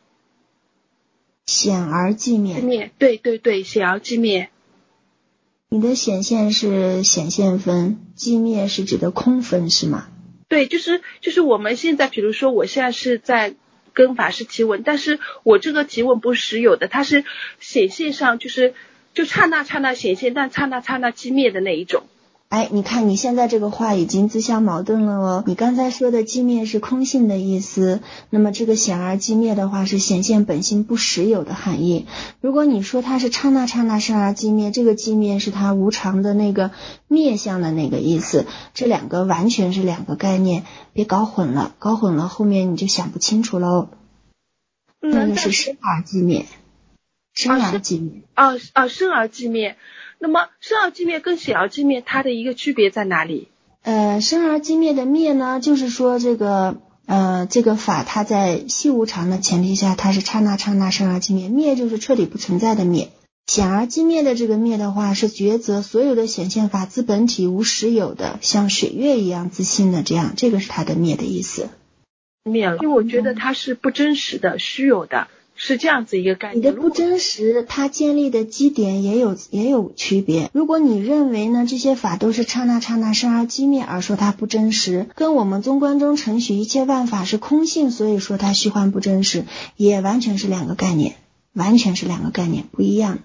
显而即灭， 对对对，显而即灭。 你的显现是显现分，寂灭是指的空分是吗？ 对，就是我们现在比如说我现在是在跟法师提问，但是我这个提问不是实有的，它是显现上就刹那刹那显现，但刹那刹那寂灭的那一种。 你看你现在这个话已经自相矛盾了哦。你刚才说的寂灭是空性的意思，那么这个显而寂灭的话是显现本性不实有的含义。如果你说它是刹那刹那生而寂灭，这个寂灭是它无常的那个灭相的那个意思，这两个完全是两个概念，别搞混了，搞混了后面你就想不清楚喽。那个是生而寂灭，生而寂灭。 生而寂灭。那么生而寂灭跟显而寂灭它的一个区别在哪里？ 生而寂灭的灭呢，就是说这个法它在细无常的前提下，它是刹那刹那生而寂灭，灭就是彻底不存在的灭。显而寂灭的这个灭的话，是抉择所有的显现法自本体无实有的，像水月一样自性的这样，这个是它的灭的意思。 灭了，因为我觉得它是不真实的、虚有的。是这样子一个概念。 你的不真实它建立的基点也有区别。如果你认为呢这些法都是刹那刹那生而寂灭而说它不真实，跟我们宗观中承许一切万法是空性所以说它虚幻不真实，也完全是两个概念。 完全是两个概念，不一样。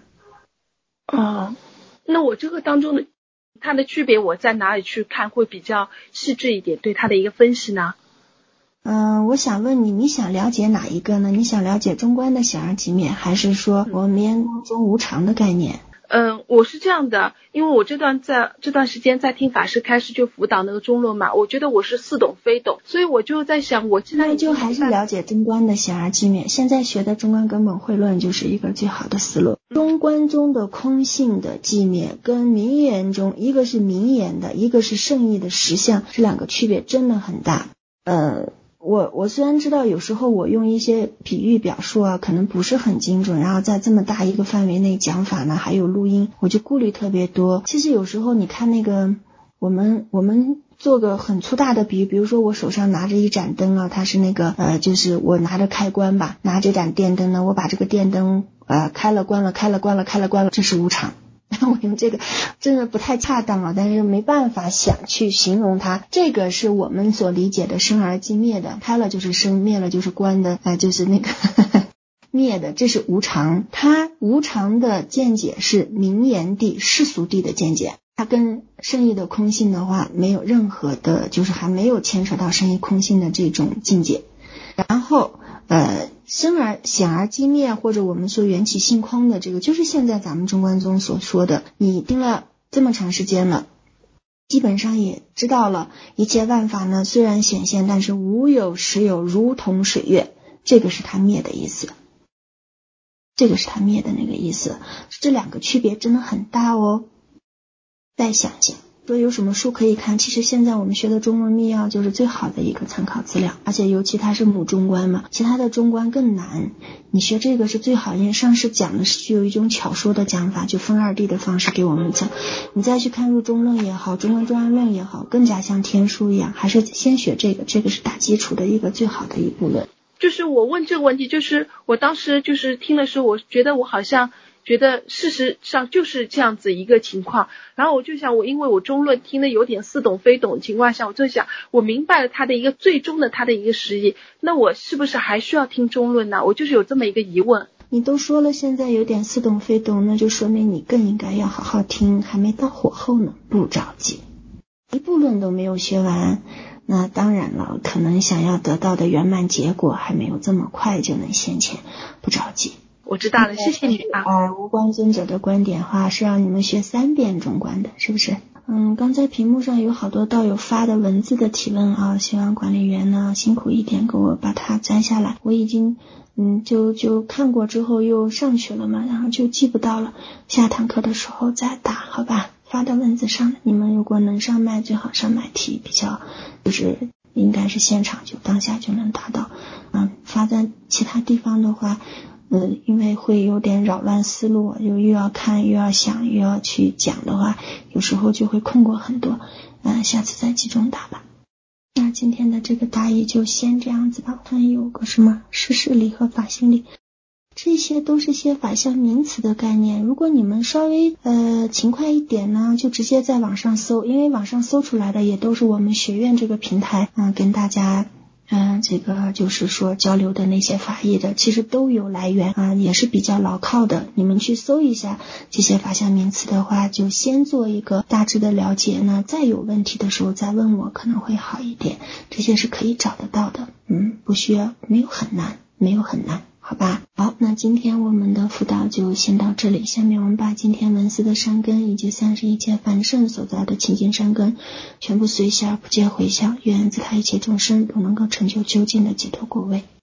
那我这个当中的它的区别我在哪里去看会比较细致一点，对它的一个分析呢？ 我想问你想了解哪一个呢？你想了解中观的显而即灭，还是说我们念中无常的概念？ 我是这样的，因为我这段时间在听法师开始就辅导那个中论嘛，我觉得我是似懂非懂，所以我就在想，我现在就还是了解中观的显而即灭。现在学的中观根本慧论就是一个最好的思路。中观中的空性的寂灭跟名言中，一个是名言的，一个是圣意的实相，这两个区别真的很大。我虽然知道有时候我用一些比喻表述啊，可能不是很精准，然后在这么大一个范围内讲法呢，还有录音，我就顾虑特别多。其实有时候你看那个，我们做个很粗大的比喻，比如说我手上拿着一盏灯啊，它是那个就是我拿着开关吧，拿这盏电灯呢，我把这个电灯开了关了，开了关了，开了关了，这是无常。我用这个真的不太恰当啊，但是没办法想去形容它。这个是我们所理解的生而即灭的，开了就是生，灭了就是关的，就是那个灭的，这是无常。它无常的见解是名言地世俗地的见解，它跟圣意的空性的话没有任何的，就是还没有牵扯到圣意空性的这种境界。然后显而即灭，或者我们说缘起性空的这个，就是现在咱们中观宗所说的，你盯了这么长时间了，基本上也知道了一切万法呢虽然显现，但是无有实有，如同水月，这个是它灭的意思，这个是它灭的那个意思。这两个区别真的很大哦。再想想说有什么书可以看，其实现在我们学的中论密要就是最好的一个参考资料，而且尤其它是母中观嘛，其他的中观更难，你学这个是最好，因为上师讲的是具有一种巧说的讲法，就分二谛的方式给我们讲，你再去看入中论也好，中观中观论也好，更加像天书一样，还是先学这个是打基础的一个最好的一部论。 就是我问这个问题，就是我当时就是听的时候，我觉得我好像觉得事实上就是这样子一个情况，然后我就想，因为我中论听的有点似懂非懂的情况下，我就想我明白了它的一个最终的它的一个实意，那我是不是还需要听中论呢？我就是有这么一个疑问。 你都说了现在有点似懂非懂，那就说明你更应该要好好听，还没到火候呢，不着急，一部论都没有学完，那当然了，可能想要得到的圆满结果还没有这么快就能现前，不着急。 我知道了，谢谢你啊。 无观尊者的观点话是让你们学3遍中观的，是不是？刚才屏幕上有好多道友发的文字的提问啊，希望管理员呢辛苦一点给我把它摘下来，我已经就看过之后又上去了嘛，然后就记不到了，下堂课的时候再打，好吧？发到文字上的，你们如果能上麦最好上麦提，比较就是应该是现场就当下就能达到。发在其他地方的话因为会有点扰乱思路，又要看又要想又要去讲的话，有时候就会空过很多，下次再集中打吧。那今天的这个答疑就先这样子吧。看有个什么事事理和法性理，这些都是些法相名词的概念，如果你们稍微勤快一点呢，就直接在网上搜，因为网上搜出来的也都是我们学院这个平台跟大家这个就是说交流的那些法义的，其实都有来源也是比较牢靠的。你们去搜一下这些法相名词的话，就先做一个大致的了解呢，再有问题的时候再问我可能会好一点，这些是可以找得到的，不需要，没有很难，好吧？好，那今天我们的辅导就先到这里，下面我们把今天文思的善根以及31劫凡圣所造的清净善根全部随喜而不竭回向，愿自他一切众生都能够成就究竟的解脱果位。